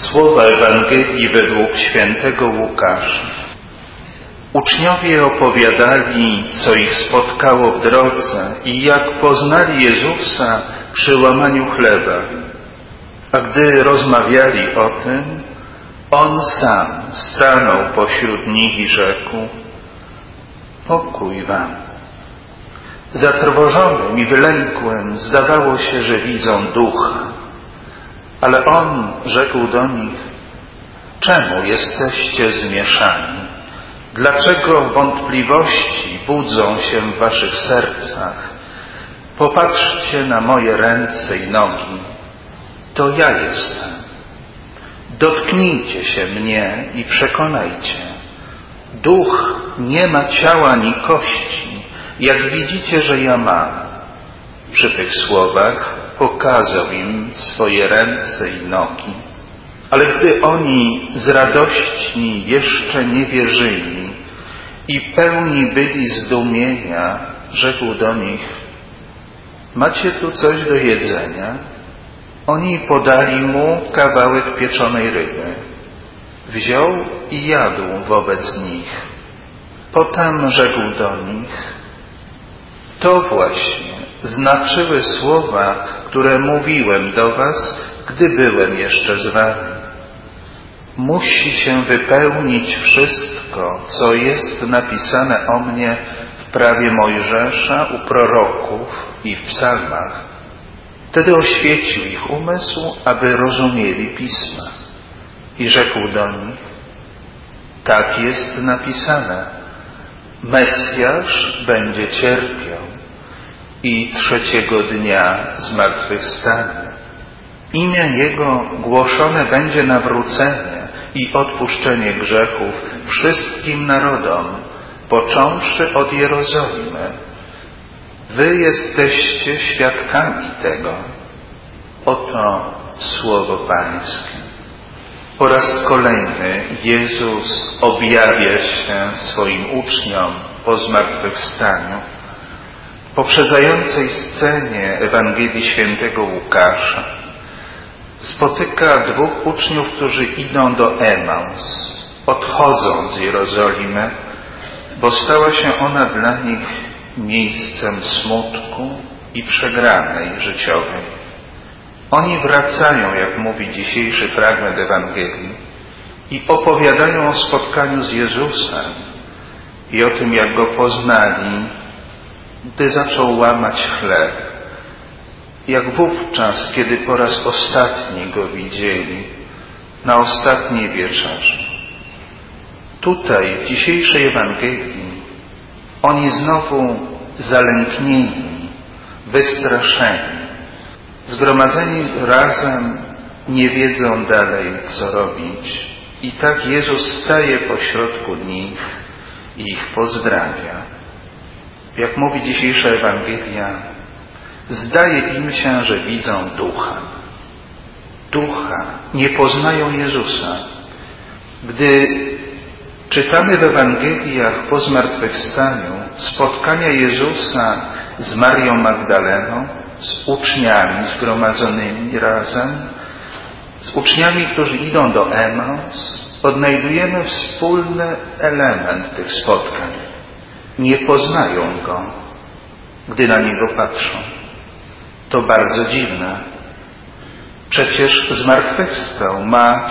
Słowa Ewangelii według świętego Łukasza. Uczniowie opowiadali, co ich spotkało w drodze i jak poznali Jezusa przy łamaniu chleba. A gdy rozmawiali o tym, On sam stanął pośród nich i rzekł: pokój wam. Zatrwożonym i wylękłym zdawało się, że widzą ducha. Ale On rzekł do nich: czemu jesteście zmieszani? Dlaczego wątpliwości budzą się w waszych sercach? Popatrzcie na moje ręce i nogi. To ja jestem. Dotknijcie się mnie i przekonajcie. Duch nie ma ciała ani kości, jak widzicie, że ja mam. Przy tych słowach pokazał im swoje ręce i nogi. Ale gdy oni z radości jeszcze nie wierzyli i pełni byli zdumienia, rzekł do nich: macie tu coś do jedzenia? Oni podali mu kawałek pieczonej ryby. Wziął i jadł wobec nich. Potem rzekł do nich: to właśnie znaczyły słowa, które mówiłem do was, gdy byłem jeszcze z wami. Musi się wypełnić wszystko, co jest napisane o mnie w prawie Mojżesza, u proroków i w psalmach. Wtedy oświecił ich umysł, aby rozumieli Pisma. I rzekł do nich: tak jest napisane. Mesjasz będzie cierpiał i trzeciego dnia zmartwychwstanie. Imię Jego głoszone będzie nawrócenie i odpuszczenie grzechów wszystkim narodom, począwszy od Jerozolimy. Wy jesteście świadkami tego. Oto słowo Pańskie. Po raz kolejny Jezus objawia się swoim uczniom po zmartwychwstaniu. W poprzedzającej scenie Ewangelii świętego Łukasza spotyka dwóch uczniów, którzy idą do Emaus, odchodzą z Jerozolimy, bo stała się ona dla nich miejscem smutku i przegranej życiowej. Oni wracają, jak mówi dzisiejszy fragment Ewangelii, i opowiadają o spotkaniu z Jezusem i o tym, jak Go poznali, gdy zaczął łamać chleb, jak wówczas, kiedy po raz ostatni Go widzieli, na ostatniej wieczerzy. Tutaj, w dzisiejszej Ewangelii, oni znowu zalęknieni, wystraszeni, zgromadzeni razem, nie wiedzą dalej, co robić. I tak Jezus staje pośrodku nich i ich pozdrawia. Jak mówi dzisiejsza Ewangelia, zdaje im się, że widzą Ducha. Ducha, nie poznają Jezusa. Gdy czytamy w Ewangeliach po zmartwychwstaniu spotkania Jezusa z Marią Magdaleną, z uczniami zgromadzonymi razem, z uczniami, którzy idą do Emaus, odnajdujemy wspólny element tych spotkań. Nie poznają Go, gdy na Niego patrzą. To bardzo dziwne. Przecież zmartwychwstał, ma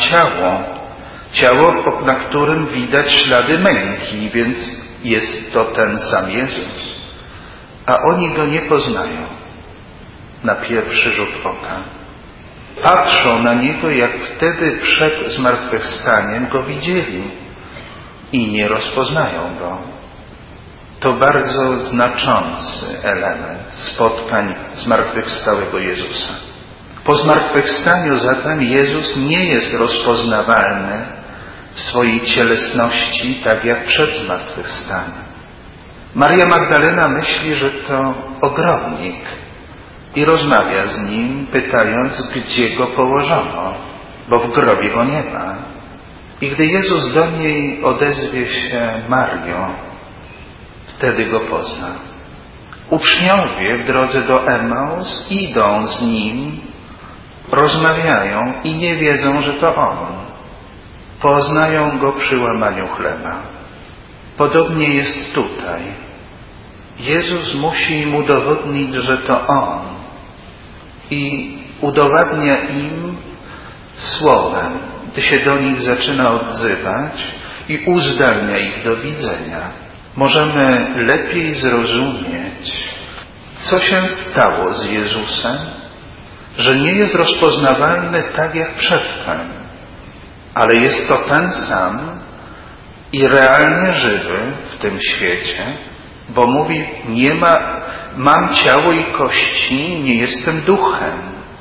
ciało, na którym widać ślady męki, więc jest to ten sam Jezus. A oni Go nie poznają na pierwszy rzut oka. Patrzą na Niego, jak wtedy przed zmartwychwstaniem Go widzieli i nie rozpoznają Go. To bardzo znaczący element spotkań zmartwychwstałego Jezusa. Po zmartwychwstaniu zatem Jezus nie jest rozpoznawalny w swojej cielesności, tak jak przed zmartwychwstaniem. Maria Magdalena myśli, że to ogrobnik i rozmawia z nim, pytając, gdzie Go położono, bo w grobie Go nie ma. I gdy Jezus do niej odezwie się: Mario, wtedy Go pozna. Uczniowie w drodze do Emaus idą z Nim, rozmawiają i nie wiedzą, że to On. poznają Go przy łamaniu chleba. Podobnie jest tutaj. Jezus musi im udowodnić, że to On, i udowadnia im słowem, gdy się do nich zaczyna odzywać i uzdalnia ich do widzenia. Możemy lepiej zrozumieć, co się stało z Jezusem, że nie jest rozpoznawalny tak jak przedtem, ale jest to ten sam i realnie żywy w tym świecie, bo mówi: mam ciało i kości, nie jestem duchem.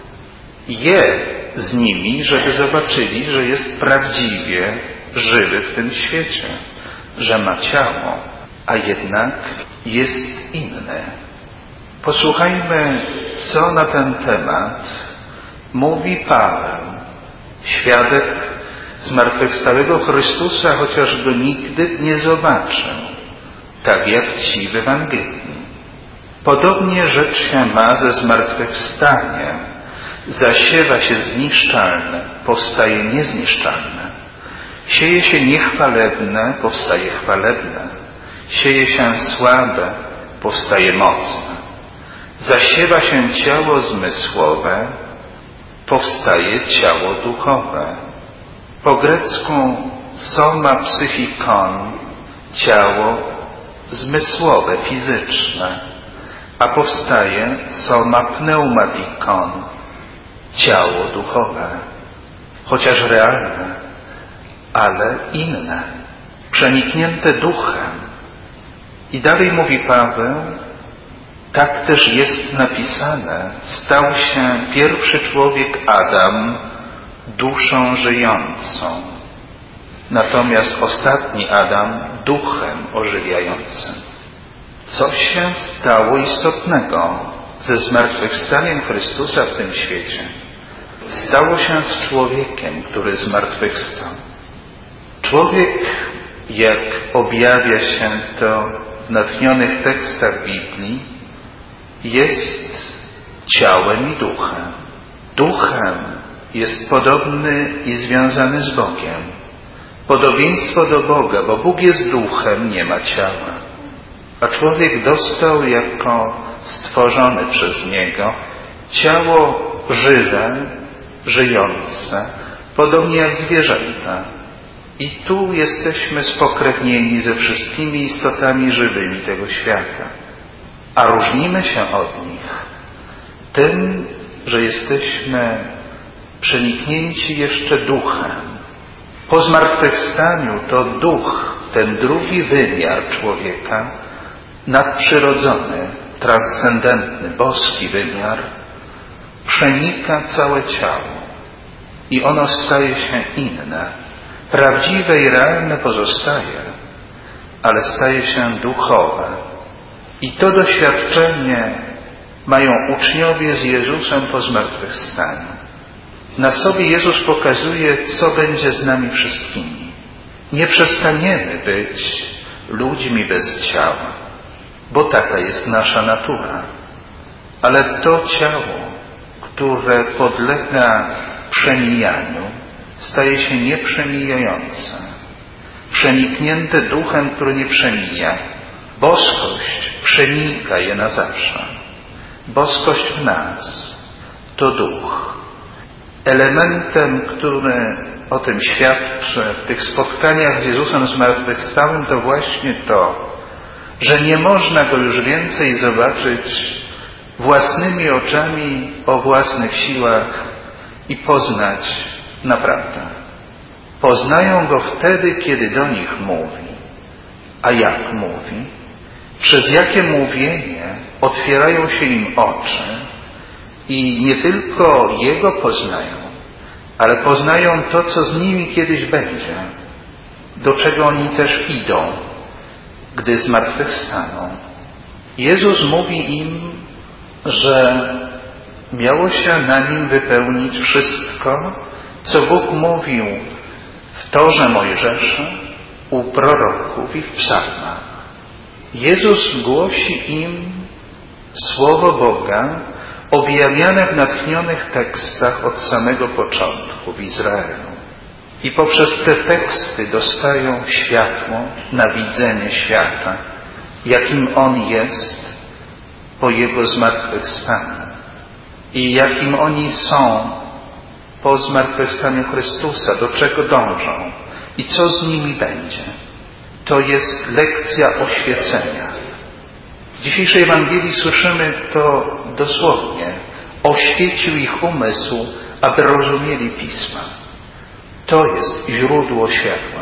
Je z nimi, żeby zobaczyli, że jest prawdziwie żywy w tym świecie, że ma ciało, a jednak jest inny. Posłuchajmy, co na ten temat mówi Paweł, świadek zmartwychwstałego Chrystusa, chociaż Go nigdy nie zobaczył, tak jak ci w Ewangelii. Podobnie rzecz się ma ze zmartwychwstaniem. Zasiewa się zniszczalne, powstaje niezniszczalne. Sieje się niechwalebne, powstaje chwalebne. Sieje się słabe, powstaje mocne. Zasiewa się ciało zmysłowe, powstaje ciało duchowe. Po grecku soma psychikon, ciało zmysłowe, fizyczne, a powstaje soma pneumatikon, ciało duchowe, chociaż realne, ale inne, przeniknięte duchem. I dalej mówi Paweł: tak też jest napisane, stał się pierwszy człowiek Adam duszą żyjącą, natomiast ostatni Adam duchem ożywiającym. Coś się stało istotnego ze zmartwychwstaniem Chrystusa w tym świecie. Stało się z człowiekiem, który zmartwychwstał. Człowiek, jak objawia się to w natchnionych tekstach Biblii, jest ciałem i duchem. Duchem jest podobny i związany z Bogiem. Podobieństwo do Boga, bo Bóg jest duchem, nie ma ciała. A człowiek dostał jako stworzony przez Niego ciało żywe, żyjące, podobnie jak zwierzęta. I tu jesteśmy spokrewnieni ze wszystkimi istotami żywymi tego świata. A różnimy się od nich tym, że jesteśmy przeniknięci jeszcze duchem. Po zmartwychwstaniu to duch, ten drugi wymiar człowieka, nadprzyrodzony, transcendentny, boski wymiar, przenika całe ciało i ono staje się inne. Prawdziwe i realne pozostaje, ale staje się duchowe. I to doświadczenie mają uczniowie z Jezusem po zmartwychwstaniu. Na sobie Jezus pokazuje, co będzie z nami wszystkimi. Nie przestaniemy być ludźmi bez ciała, bo taka jest nasza natura. Ale to ciało, które podlega przemijaniu, staje się nieprzemijające. Przeniknięte duchem, który nie przemija. Boskość przenika je na zawsze. Boskość w nas to duch. Elementem, który o tym świadczy w tych spotkaniach z Jezusem zmartwychwstałym, to właśnie to, że nie można Go już więcej zobaczyć własnymi oczami o własnych siłach i poznać naprawdę. Poznają Go wtedy, kiedy do nich mówi. A jak mówi? Przez jakie mówienie otwierają się im oczy i nie tylko Jego poznają, ale poznają to, co z nimi kiedyś będzie, do czego oni też idą, gdy zmartwychwstaną. Jezus mówi im, że miało się na Nim wypełnić wszystko, co Bóg mówił w Torze Mojżesza, u proroków i w psalmach. Jezus głosi im Słowo Boga objawiane w natchnionych tekstach od samego początku w Izraelu. I poprzez te teksty dostają światło na widzenie świata, jakim On jest po Jego zmartwychwstaniu i jakim oni są po zmartwychwstaniu Chrystusa, do czego dążą i co z nimi będzie. To jest lekcja oświecenia. W dzisiejszej Ewangelii słyszymy to dosłownie. Oświecił ich umysł, aby rozumieli Pisma. To jest źródło światła,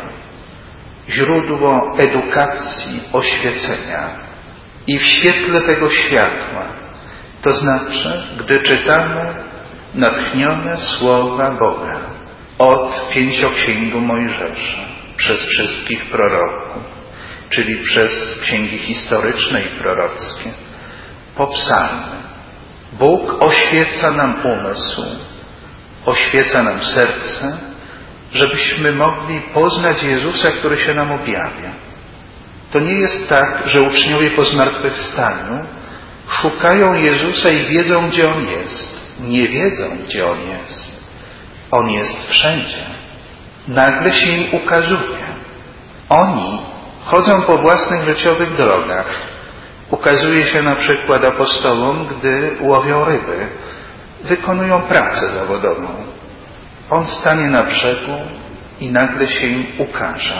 źródło edukacji, oświecenia. I w świetle tego światła, to znaczy, gdy czytamy natchnione słowa Boga od pięcioksięgu Mojżesza, przez wszystkich proroków, czyli przez księgi historyczne i prorockie, po psalmy, Bóg oświeca nam umysł, oświeca nam serce, żebyśmy mogli poznać Jezusa, który się nam objawia. To nie jest tak, że uczniowie po zmartwychwstaniu szukają Jezusa i wiedzą, gdzie On jest. Nie wiedzą, gdzie On jest. On jest wszędzie. Nagle się im ukazuje. Oni chodzą po własnych życiowych drogach. Ukazuje się na przykład apostołom, gdy łowią ryby, wykonują pracę zawodową. On stanie na brzegu i nagle się im ukaże.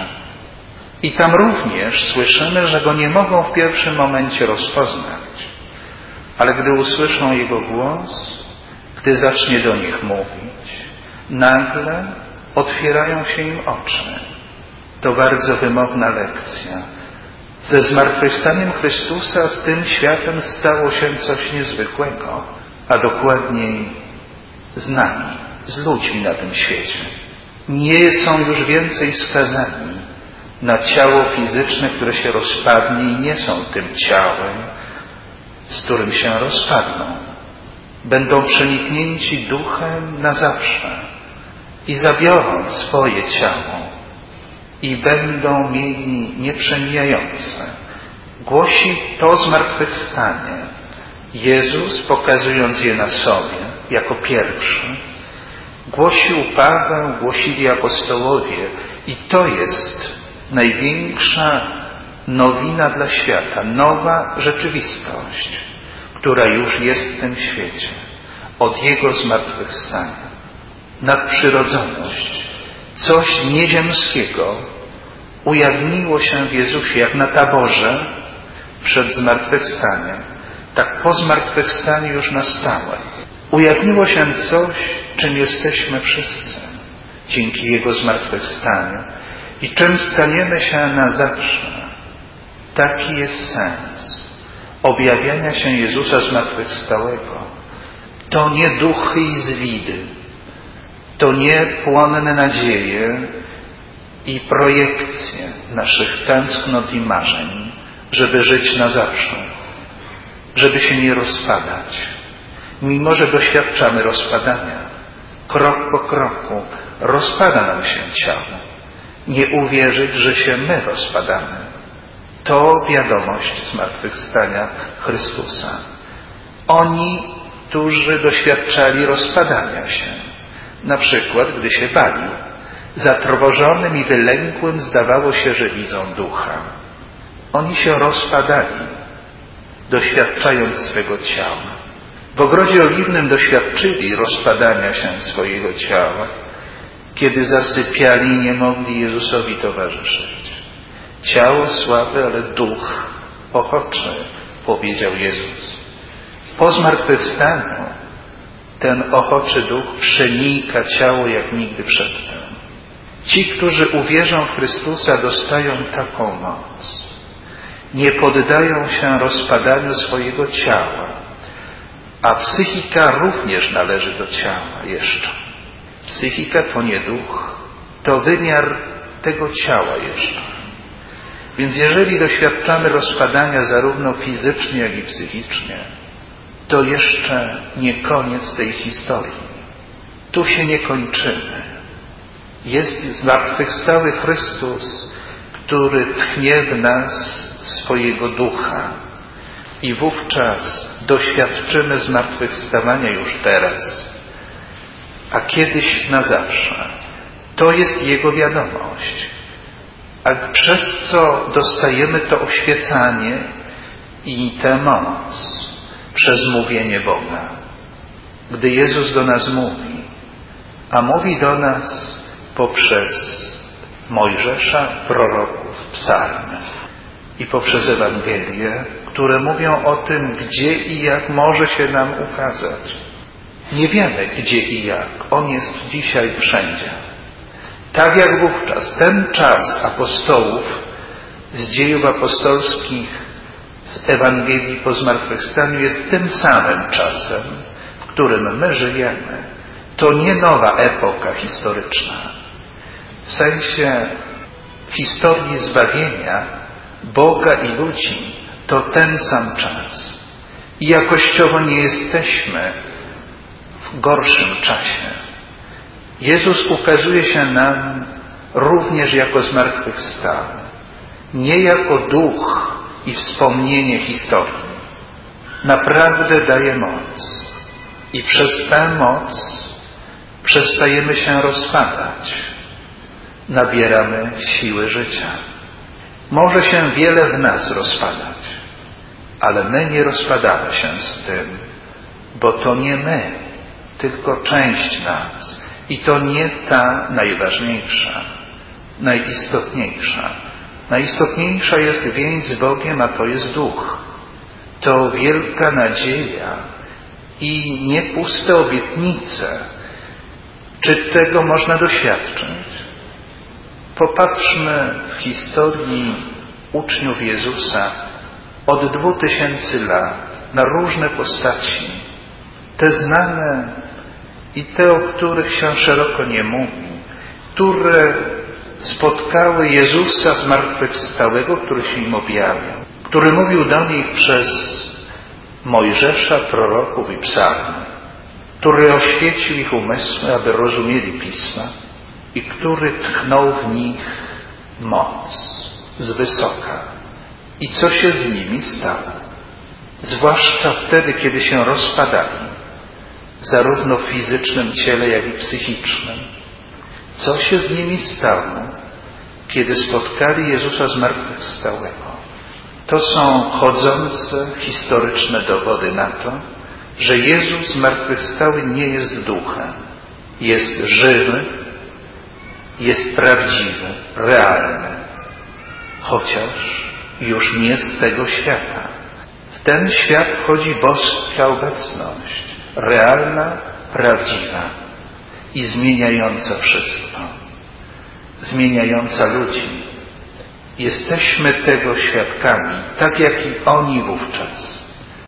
I tam również słyszymy, że Go nie mogą w pierwszym momencie rozpoznać. Ale gdy usłyszą Jego głos, gdy zacznie do nich mówić, nagle otwierają się im oczy. To bardzo wymowna lekcja. Ze zmartwychwstaniem Chrystusa z tym światem stało się coś niezwykłego, a dokładniej z nami, z ludźmi na tym świecie. Nie są już więcej skazani na ciało fizyczne, które się rozpadnie i nie są tym ciałem, z którym się rozpadną. Będą przeniknięci duchem na zawsze i zabiorą swoje ciało i będą mieli nieprzemijające. Głosi to zmartwychwstanie Jezus, pokazując je na sobie jako pierwszy. Głosił Paweł, głosili apostołowie i to jest największa nowina dla świata, nowa rzeczywistość, która już jest w tym świecie od Jego zmartwychwstania. Nadprzyrodzoność, coś nieziemskiego ujawniło się w Jezusie, jak na taborze przed zmartwychwstaniem, tak po zmartwychwstaniu już na stałe. Ujawniło się coś, czym jesteśmy wszyscy dzięki Jego zmartwychwstaniu i czym staniemy się na zawsze. Taki jest sens objawiania się Jezusa zmartwychwstałego. To nie duchy i zwidy, to nie płonne nadzieje i projekcje naszych tęsknot i marzeń, żeby żyć na zawsze, żeby się nie rozpadać. Mimo że doświadczamy rozpadania, krok po kroku rozpada nam się ciało. Nie uwierzyć, że się my rozpadamy. To wiadomość zmartwychwstania Chrystusa. Oni, którzy doświadczali rozpadania się, na przykład gdy się bali, zatrwożonym i wylękłym zdawało się, że widzą ducha. Oni się rozpadali, doświadczając swego ciała. W ogrodzie oliwnym doświadczyli rozpadania się swojego ciała, kiedy zasypiali i nie mogli Jezusowi towarzyszyć. Ciało słabe, ale duch ochoczy, powiedział Jezus. Po zmartwychwstaniu ten ochoczy duch przenika ciało jak nigdy przedtem. Ci, którzy uwierzą w Chrystusa, dostają taką moc. Nie poddają się rozpadaniu swojego ciała, a psychika również należy do ciała jeszcze. Psychika to nie duch, to wymiar tego ciała jeszcze. Więc jeżeli doświadczamy rozpadania zarówno fizycznie, jak i psychicznie, to jeszcze nie koniec tej historii. Tu się nie kończymy. Jest zmartwychwstały Chrystus, który tchnie w nas swojego ducha i wówczas doświadczymy zmartwychwstawania już teraz, a kiedyś na zawsze. To jest Jego wiadomość. A przez co dostajemy to oświecanie i tę moc? Przez mówienie Boga. Gdy Jezus do nas mówi, a mówi do nas poprzez Mojżesza, proroków, psalmy i poprzez Ewangelie, które mówią o tym, gdzie i jak może się nam ukazać. Nie wiemy, gdzie i jak. On jest dzisiaj wszędzie. Tak jak wówczas, ten czas apostołów z dziejów apostolskich, z Ewangelii po zmartwychwstaniu jest tym samym czasem, w którym my żyjemy. To nie nowa epoka historyczna. W sensie historii zbawienia Boga i ludzi to ten sam czas. I jakościowo nie jesteśmy w gorszym czasie. Jezus ukazuje się nam również jako zmartwychwstały. Nie jako duch i wspomnienie historii. Naprawdę daje moc. I przez tę moc przestajemy się rozpadać. Nabieramy siły życia. Może się wiele w nas rozpadać, ale my nie rozpadamy się z tym, bo to nie my, tylko część nas. I to nie ta najważniejsza, najistotniejsza. Najistotniejsza jest więź z Bogiem, a to jest duch. To wielka nadzieja i nie puste obietnice. Czy tego można doświadczyć? Popatrzmy w historii uczniów Jezusa od 2000 lat na różne postaci. Te znane i te, o których się szeroko nie mówi, które spotkały Jezusa zmartwychwstałego, który się im objawiał, który mówił do nich przez Mojżesza, proroków i psalmy, który oświecił ich umysły, aby rozumieli Pisma i który tchnął w nich moc z wysoka. I co się z nimi stało? Zwłaszcza wtedy, kiedy się rozpadali, zarówno w fizycznym ciele, jak i psychicznym. Co się z nimi stało, kiedy spotkali Jezusa zmartwychwstałego? To są chodzące, historyczne dowody na to, że Jezus zmartwychwstały nie jest duchem. Jest żywy, jest prawdziwy, realny, chociaż już nie z tego świata. W ten świat wchodzi boska obecność, realna, prawdziwa i zmieniająca wszystko, zmieniająca ludzi. Jesteśmy tego świadkami, tak jak i oni wówczas.